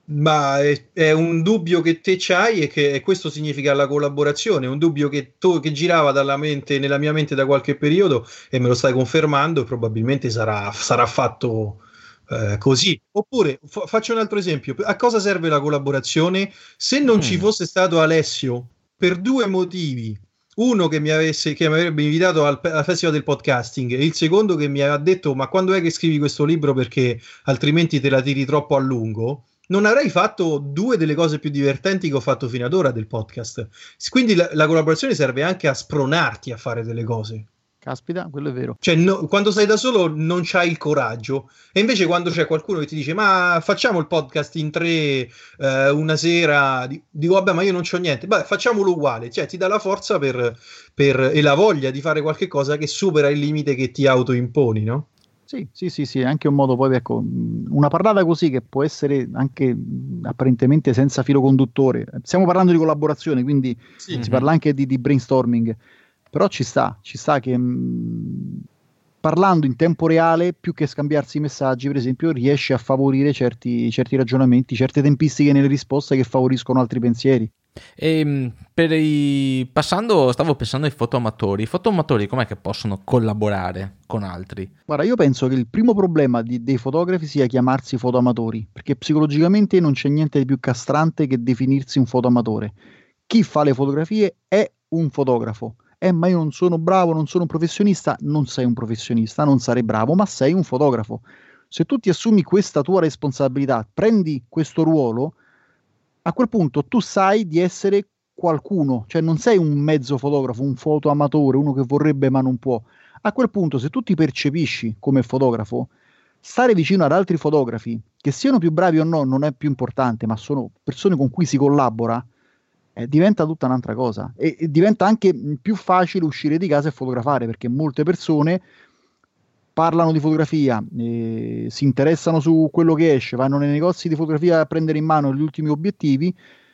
Ma è, è un dubbio che te c'hai e che e questo significa la collaborazione, è un dubbio che, to, che girava dalla mente, nella mia mente da qualche periodo e me lo stai confermando e probabilmente sarà, sarà fatto eh, così. Oppure fa, faccio un altro esempio, a cosa serve la collaborazione? Se non mm. ci fosse stato Alessio per due motivi, uno che mi avesse che mi avrebbe invitato al, al festival del podcasting e il secondo che mi aveva detto ma quando è che scrivi questo libro perché altrimenti te la tiri troppo a lungo, non avrei fatto due delle cose più divertenti che ho fatto fino ad ora del podcast. Quindi la, la collaborazione serve anche a spronarti a fare delle cose. Caspita, quello è vero. Cioè, no, quando sei da solo non c'hai il coraggio. E invece quando c'è qualcuno che ti dice ma facciamo il podcast in tre eh, una sera, dico vabbè ma io non c'ho niente. Beh, facciamolo uguale. Cioè, ti dà la forza per, per, e la voglia di fare qualche cosa che supera il limite che ti autoimponi, no? Sì, sì, sì, sì, anche un modo poi, ecco, una parlata così che può essere anche apparentemente senza filo conduttore. Stiamo parlando di collaborazione, quindi sì, si mm-hmm. parla anche di, di brainstorming, però ci sta, ci sta che mh, parlando in tempo reale, più che scambiarsi i messaggi, per esempio, riesce a favorire certi, certi ragionamenti, certe tempistiche nelle risposte che favoriscono altri pensieri. E per i passando stavo pensando ai fotoamatori. I fotoamatori com'è che possono collaborare con altri? Guarda, io penso che il primo problema di, dei fotografi sia chiamarsi fotoamatori, perché psicologicamente non c'è niente di più castrante che definirsi un fotoamatore. Chi fa le fotografie è un fotografo. Eh, ma io non sono bravo, non sono un professionista. Non sei un professionista, non sarai bravo, ma sei un fotografo. Se tu ti assumi questa tua responsabilità, prendi questo ruolo, a quel punto tu sai di essere qualcuno, cioè non sei un mezzo fotografo, un fotoamatore, uno che vorrebbe ma non può. A quel punto, se tu ti percepisci come fotografo, stare vicino ad altri fotografi, che siano più bravi o no, non è più importante, ma sono persone con cui si collabora, eh, diventa tutta un'altra cosa. E, e diventa anche più facile uscire di casa e fotografare, perché molte persone parlano di fotografia, eh, si interessano su quello che esce, vanno nei negozi di fotografia a prendere in mano gli ultimi obiettivi,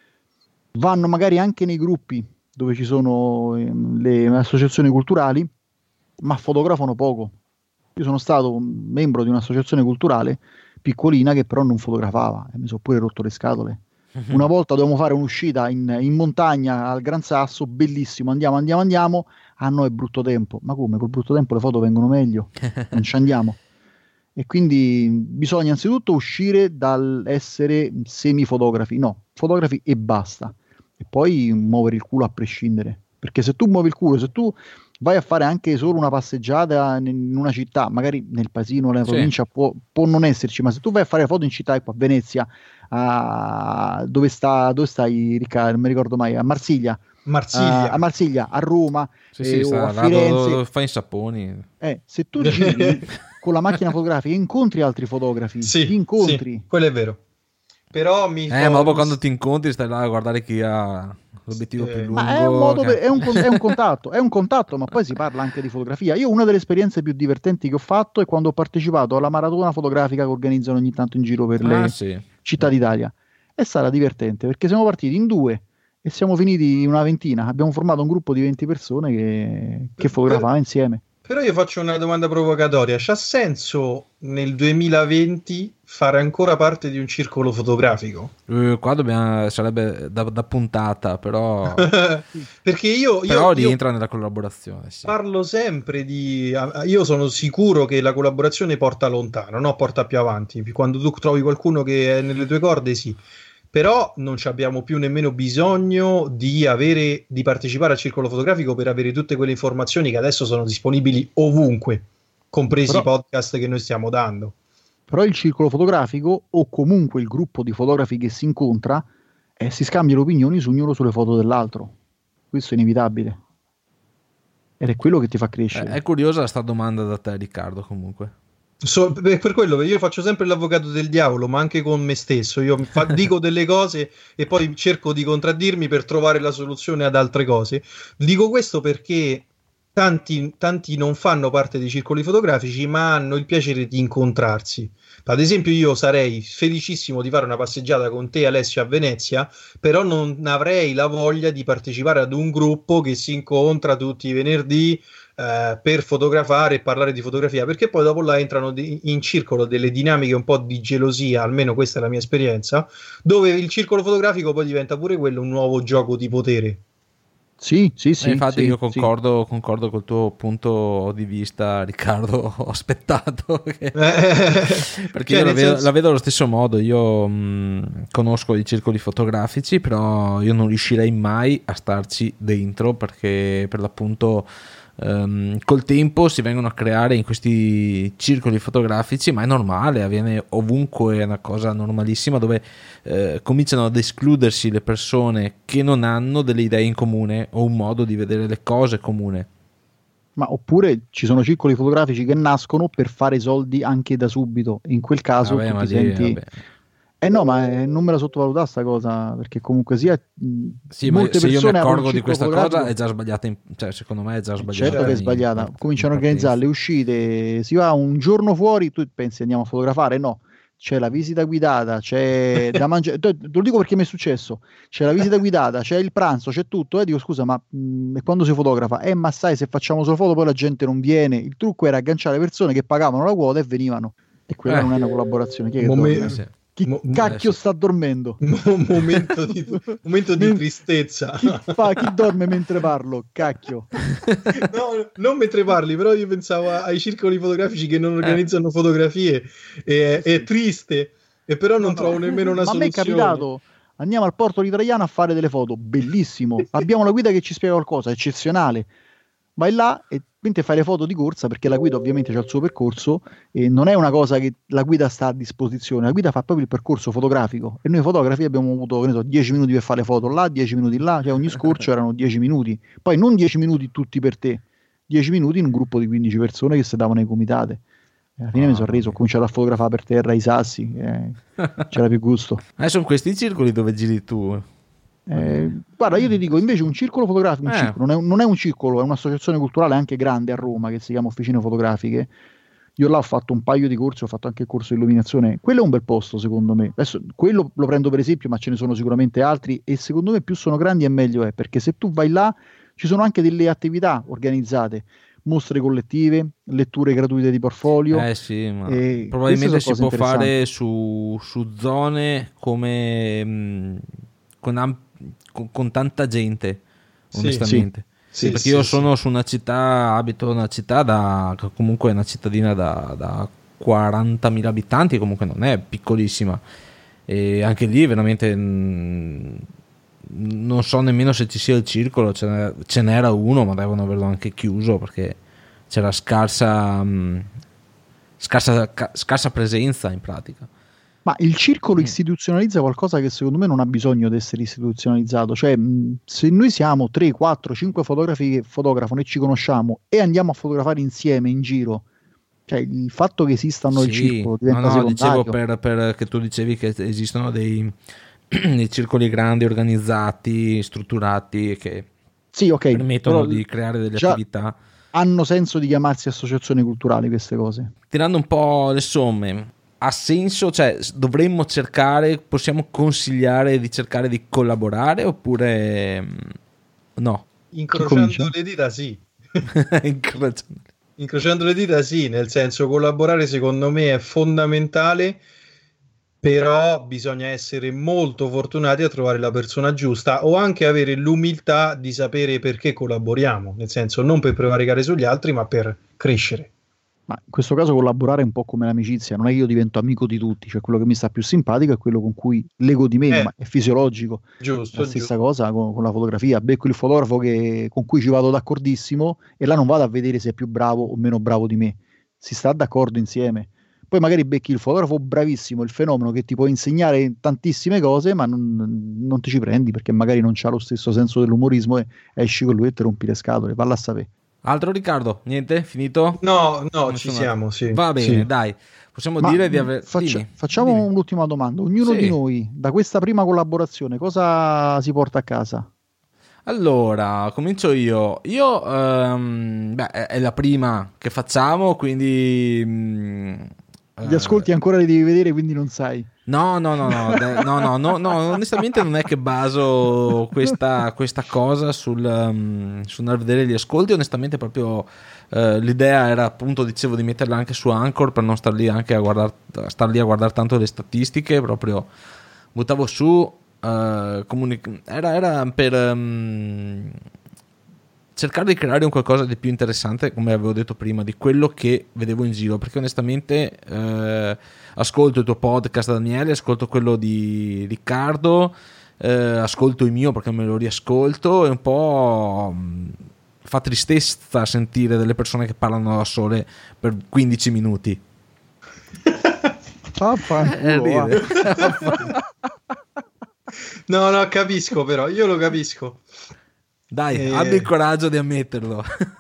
vanno magari anche nei gruppi dove ci sono eh, le associazioni culturali, ma fotografano poco. Io sono stato un membro di un'associazione culturale piccolina che però non fotografava e mi sono pure rotto le scatole. Una volta dovevamo fare un'uscita in, in montagna al Gran Sasso, bellissimo, andiamo, andiamo, andiamo, ah no è brutto tempo, ma come, col brutto tempo le foto vengono meglio, non ci andiamo. E quindi bisogna anzitutto uscire dall'essere semifotografi, no, fotografi e basta. E poi muovere il culo a prescindere. Perché se tu muovi il culo, se tu vai a fare anche solo una passeggiata in una città, magari nel paesino, nella Sì. provincia, può, può non esserci, ma se tu vai a fare foto in città, ecco, a Venezia, a, dove, sta, dove stai Riccardo? Non mi ricordo mai, a Marsiglia. Marsiglia. A, a Marsiglia, a Roma, Sì, eh, sì, o sta a là Firenze. dove, dove fai i saponi. Eh, se tu giri con la macchina fotografica incontri altri fotografi, Sì, li incontri. sì, quello è vero. Però mi Eh, fa- ma dopo quando ti incontri stai là a guardare chi ha l'obiettivo Eh, più lungo. Ma è un, modo che- per- è, un, con- è un contatto, è un contatto, ma poi si parla anche di fotografia. Io una delle esperienze più divertenti che ho fatto è quando ho partecipato alla maratona fotografica che organizzano ogni tanto in giro per le Ah, sì. città d'Italia. È stata divertente perché siamo partiti in due e siamo finiti in una ventina. Abbiamo formato un gruppo di venti persone che, che fotografavano insieme. Però io faccio una domanda provocatoria. C'ha senso nel duemilaventi fare ancora parte di un circolo fotografico? Eh, qua dobbiamo, sarebbe da, da puntata, però, Perché io, io, però io rientra nella collaborazione. Sì. parlo sempre di... Io sono sicuro che la collaborazione porta lontano, no? Porta più avanti. Quando tu trovi qualcuno che è nelle tue corde, sì. Però non ci abbiamo più nemmeno bisogno di avere di partecipare al circolo fotografico per avere tutte quelle informazioni che adesso sono disponibili ovunque, compresi Però- i podcast che noi stiamo dando. Però il circolo fotografico o comunque il gruppo di fotografi che si incontra eh, si scambia le opinioni su ognuno sulle foto dell'altro. Questo è inevitabile. Ed è quello che ti fa Eh, crescere. è curiosa sta domanda da te, Riccardo, comunque. So- per, per quello io faccio sempre l'avvocato del diavolo, ma anche con me stesso. Io fa- dico delle cose e poi cerco di contraddirmi per trovare la soluzione ad altre cose. Dico questo perché tanti, tanti non fanno parte dei circoli fotografici, ma hanno il piacere di incontrarsi. Ad esempio, io sarei felicissimo di fare una passeggiata con te, Alessio, a Venezia, però non avrei la voglia di partecipare ad un gruppo che si incontra tutti i venerdì eh, per fotografare e parlare di fotografia, perché poi dopo là entrano di- in circolo delle dinamiche un po' di gelosia, almeno questa è la mia esperienza, dove il circolo fotografico poi diventa pure quello un nuovo gioco di potere. Sì, sì, sì. Eh, infatti sì, io sì. concordo, concordo col tuo punto di vista, Riccardo. Ho aspettato che- perché Cioè, io la nel vedo, senso- la vedo allo stesso modo. Io mh, conosco i circoli fotografici, però io non riuscirei mai a starci dentro perché per l'appunto ehm, col tempo si vengono a creare in questi circoli fotografici, ma è normale, avviene ovunque, è una cosa normalissima dove eh, cominciano ad escludersi le persone che non hanno delle idee in comune o un modo di vedere le cose comune. Ma oppure ci sono circoli fotografici che nascono per fare soldi anche da subito. In quel caso Vabbè, tu ma ti lì, senti... vabbè. Eh no, ma eh, non me la sottovalutare sta cosa, perché comunque sia... mh, Sì, ma molte se io mi persone aprono accorgo un di circolo questa fotografico- cosa è già sbagliata, in- cioè secondo me è già sbagliata. Certo che è in sbagliata. part- Cominciano a in organizzare le partenza. uscite, si va un giorno fuori, tu pensi andiamo a fotografare? No, c'è la visita guidata, c'è da mangiare. Te te lo dico perché mi è successo. C'è la visita guidata, c'è il pranzo, c'è tutto. E dico scusa, ma mh, e quando si fotografa? Eh, ma sai, se facciamo solo foto poi la gente non viene. Il trucco era agganciare persone che pagavano la quota e venivano. E quella Eh. non è una collaborazione. Chi, è che Momen- dorme? Eh, sì. Chi mo- cacchio eh, sì. sta dormendo? Mo- momento di, momento di Men- tristezza. Chi, fa, chi dorme mentre parlo? Cacchio. No, non mentre parli, però io pensavo a- ai circoli fotografici che non Eh. organizzano fotografie. E, è triste, e però non No, no. trovo nemmeno una Ma a me è soluzione. capitato, andiamo al porto di Traiano a fare delle foto, bellissimo. Abbiamo la guida che ci spiega qualcosa, eccezionale. Vai là e mentre fai le foto di corsa, perché la guida ovviamente c'ha il suo percorso, e non è una cosa che la guida sta a disposizione, la guida fa proprio il percorso fotografico. E noi fotografi abbiamo avuto, che ne so, dieci minuti per fare le foto là, dieci minuti là, cioè ogni scorcio erano dieci minuti. Poi non dieci minuti tutti per te, dieci minuti in un gruppo di quindici persone che si davano ai comitate. E alla fine Ah, mi sono reso, ho cominciato a fotografare per terra i sassi, eh, c'era più gusto. Eh, sono questi i circoli dove giri tu. Eh, guarda, io ti dico invece un circolo fotografico, un Eh. circolo, non, è un, non è un circolo, è un'associazione culturale anche grande a Roma che si chiama Officine Fotografiche. Io là ho fatto un paio di corsi, ho fatto anche il corso di illuminazione. Quello è un bel posto, secondo me. Adesso quello lo prendo per esempio, ma ce ne sono sicuramente altri. E secondo me più sono grandi e meglio è, perché se tu vai là ci sono anche delle attività organizzate, mostre collettive, letture gratuite di portfolio. Eh sì, ma E probabilmente queste si sono può cose fare su, su zone come mh, con, am- con, con tanta gente, Sì, onestamente. sì, Perché sì, io sì. sono su una città, abito in una città da comunque è una cittadina da, da quarantamila abitanti, comunque non è piccolissima, e anche lì veramente mh, non so nemmeno se ci sia il circolo, ce n'era, ce n'era uno, ma devono averlo anche chiuso perché c'era scarsa mh, scarsa, ca, scarsa presenza in pratica. Ma il circolo istituzionalizza qualcosa che secondo me non ha bisogno di essere istituzionalizzato. Cioè, mh, se noi siamo tre, quattro, cinque fotografi che fotografano e ci conosciamo e andiamo a fotografare insieme in giro, cioè il fatto che esistano Sì, il circolo diventa no, no, secondario. dicevo per, per che tu dicevi che esistono dei, dei circoli grandi, organizzati, strutturati, che Sì, ok, permettono però di creare delle già attività. hanno senso di chiamarsi associazioni culturali queste cose. Tirando un po' le somme, ha senso, cioè dovremmo cercare, possiamo consigliare di cercare di collaborare oppure mm, no? Incrociando le dita sì. Incrociando. Incrociando le dita sì, nel senso collaborare secondo me è fondamentale, però bisogna essere molto fortunati a trovare la persona giusta o anche avere l'umiltà di sapere perché collaboriamo, nel senso non per prevaricare sugli altri ma per crescere. Ma in questo caso collaborare è un po' come l'amicizia, non è che io divento amico di tutti, cioè quello che mi sta più simpatico è quello con cui lego di meno, Eh, ma è fisiologico. giusto, La stessa giusto. cosa con, con la fotografia, becco il fotografo che- con cui ci vado d'accordissimo e là non vado a vedere se è più bravo o meno bravo di me, si sta d'accordo insieme. Poi magari becchi il fotografo bravissimo, il fenomeno che ti può insegnare tantissime cose, ma non, non ti ci prendi perché magari non c'ha lo stesso senso dell'umorismo e esci con lui e ti rompi le scatole, valla a sapere. Altro Riccardo? Niente? Finito? No, no, ci Nessuno siamo, altro? sì. Va bene, Sì. dai. Possiamo Ma dire di mh, aver... faccia- dimmi, facciamo dimmi. un'ultima domanda. Ognuno Sì. di noi, da questa prima collaborazione, cosa si porta a casa? Allora, comincio io. Io, ehm, beh, è è la prima che facciamo, quindi... mm, Gli eh, ascolti ancora li devi vedere, quindi non sai. No, no, no, no, dai, no, no, no, no, onestamente non è che baso questa, questa cosa sul, um, sul andare a vedere gli ascolti, onestamente proprio eh, l'idea era appunto, dicevo, di metterla anche su Anchor per non star lì anche a guardare, star lì a guardare tanto le statistiche, proprio buttavo su, eh, comunic- era, era per... um, cercare di creare un qualcosa di più interessante, come avevo detto prima, di quello che vedevo in giro, perché onestamente eh, ascolto il tuo podcast, Daniele, ascolto quello di Riccardo, eh, ascolto il mio perché me lo riascolto e un po' mh, fa tristezza sentire delle persone che parlano da sole per quindici minuti. Vaffanculo, Eh, va. ride. No, no, capisco però, io lo capisco. Dai, Eh, abbi il coraggio di ammetterlo.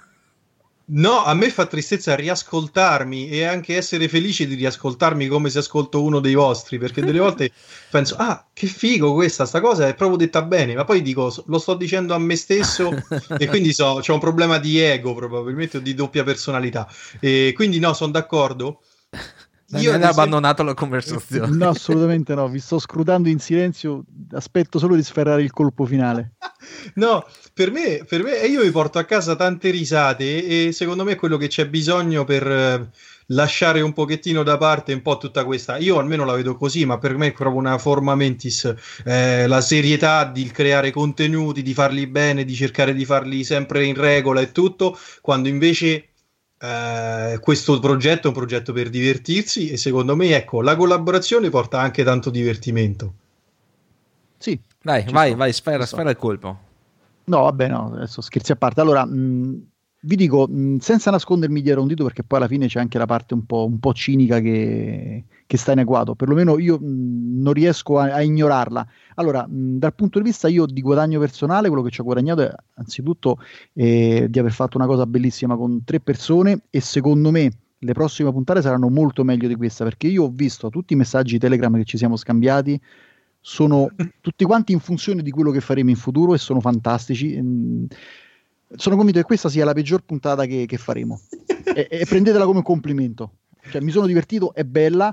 No, a me fa tristezza riascoltarmi e anche essere felice di riascoltarmi come se ascolto uno dei vostri, perché delle volte penso, ah, che figo questa, sta cosa è proprio detta bene, ma poi dico, so- lo sto dicendo a me stesso e quindi so, c'ho un problema di ego probabilmente o di doppia personalità. E quindi no, sono d'accordo. Io Daniele ad ha esempio- abbandonato la conversazione. No, assolutamente no. Vi sto scrutando in silenzio. Aspetto solo di sferrare il colpo finale. No, per me, per me, e io mi porto a casa tante risate e secondo me è quello che c'è bisogno per eh, lasciare un pochettino da parte un po' tutta questa, io almeno la vedo così, ma per me è proprio una forma mentis, eh, la serietà di creare contenuti, di farli bene, di cercare di farli sempre in regola e tutto, quando invece eh, questo progetto è un progetto per divertirsi e secondo me, ecco, la collaborazione porta anche tanto divertimento. Sì. Dai, Ci vai, sto, vai, ci sfera, sto. sfera il colpo. No, vabbè, no, adesso scherzi a parte. Allora, mh, vi dico, mh, senza nascondermi dietro un dito, perché poi alla fine c'è anche la parte un po', un po' cinica che, che sta in agguato, perlomeno io mh, non riesco a, a ignorarla. Allora, mh, dal punto di vista io di guadagno personale, quello che ci ho guadagnato è anzitutto eh, di aver fatto una cosa bellissima con tre persone e secondo me le prossime puntate saranno molto meglio di questa, perché io ho visto tutti i messaggi Telegram che ci siamo scambiati, sono tutti quanti in funzione di quello che faremo in futuro e sono fantastici. Mm, sono convinto che questa sia la peggior puntata che, che faremo e, e prendetela come un complimento, cioè mi sono divertito, è bella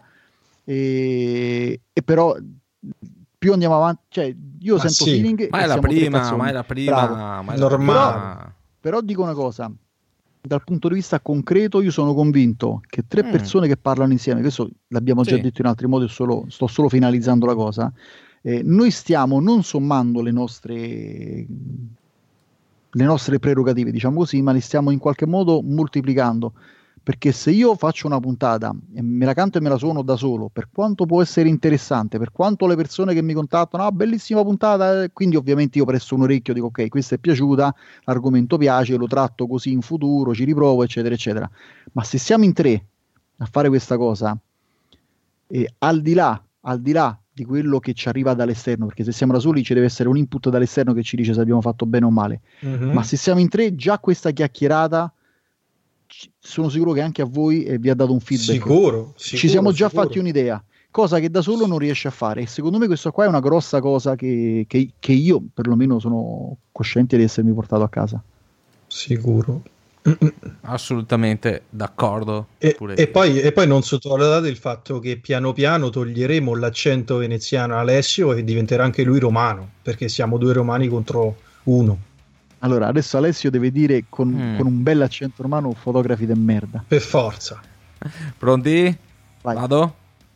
e, e però più andiamo avanti, cioè io Ma sento sì, feeling Ma e è la siamo tre prima, cazzoni. ma è la prima, Bravo. ma è la Normale. prima. Però dico una cosa, dal punto di vista concreto io sono convinto che tre Mm. persone che parlano insieme, questo l'abbiamo già Sì. detto in altri modi, solo, sto solo finalizzando la cosa, eh, noi stiamo non sommando le nostre le nostre prerogative, diciamo così, ma le stiamo in qualche modo moltiplicando, perché se io faccio una puntata e me la canto e me la suono da solo, per quanto può essere interessante, per quanto le persone che mi contattano, ah, bellissima puntata, quindi ovviamente io presto un orecchio, dico ok, questa è piaciuta, l'argomento piace, lo tratto così in futuro, ci riprovo, eccetera, eccetera. Ma se siamo in tre a fare questa cosa, e al di là, al di là di quello che ci arriva dall'esterno, perché se siamo da soli ci deve essere un input dall'esterno che ci dice se abbiamo fatto bene o male, Mhm. ma se siamo in tre, già questa chiacchierata ci- sono sicuro che anche a voi eh, vi ha dato un feedback. Sicuro, Ci sicuro, siamo già sicuro. fatti un'idea, cosa che da solo non riesce a fare, e secondo me questo qua è una grossa cosa che, che- che io perlomeno sono cosciente di essermi portato a casa. Sicuro. Assolutamente d'accordo. E, Pure e io. poi, e poi non sottovalutate il fatto che piano piano toglieremo l'accento veneziano a Alessio e diventerà anche lui romano, perché siamo due romani contro uno. Allora, adesso Alessio deve dire con, Mm. con un bel accento romano fotografi de merda. Per forza. Pronti? Vai. Vado? Ho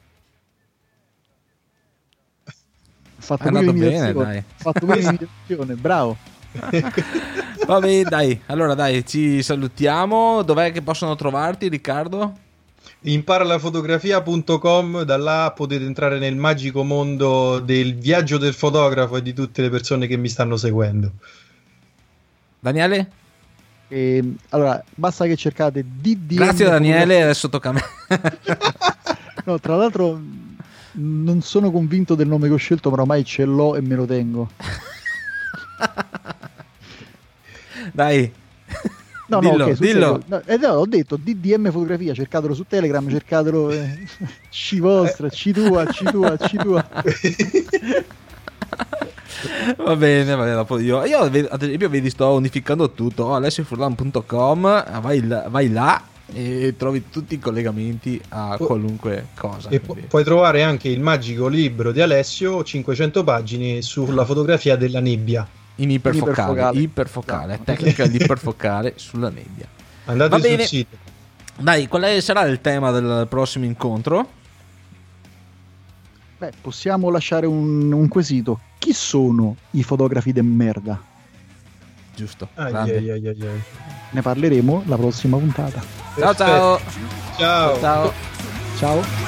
fatto È pure andato bene, l'imitazione. dai. Ho fatto pure l'imitazione, bravo. Vabbè, dai. Allora, dai, ci salutiamo. Dov'è che possono trovarti, Riccardo? Imparalafotografia punto com, da là potete entrare nel magico mondo del viaggio del fotografo e di tutte le persone che mi stanno seguendo. Daniele? E, allora, basta che cercate D D M. Grazie Daniele, adesso tocca a me. No, tra l'altro mh, non sono convinto del nome che ho scelto, ma ormai ce l'ho e me lo tengo. Dai. No, dillo, no, ok, sul dillo. serio. No, eh, no, ho detto D D M fotografia, cercatelo su Telegram, cercatelo eh, C vostra, C tua, C tua, C tua. Va bene, va bene, dopo io. Io ad esempio vedi, sto unificando tutto. alessio furlan punto com, vai, là- vai là e trovi tutti i collegamenti a qualunque cosa. E pu- quindi. puoi trovare anche il magico libro di Alessio, cinquecento pagine sulla fotografia della nebbia. In iperfocale, iperfocale. iperfocale, No. tecnica di iperfocale sulla nebbia. Andate Va sul bene. sito. Dai, qual è, sarà il tema del prossimo incontro? Beh, possiamo lasciare un, un quesito. Chi sono i fotografi de merda? Giusto. Ai, grande. ai, ai, ai, ai. Ne parleremo la prossima puntata. Ciao ciao. Ciao. Ciao. Ciao.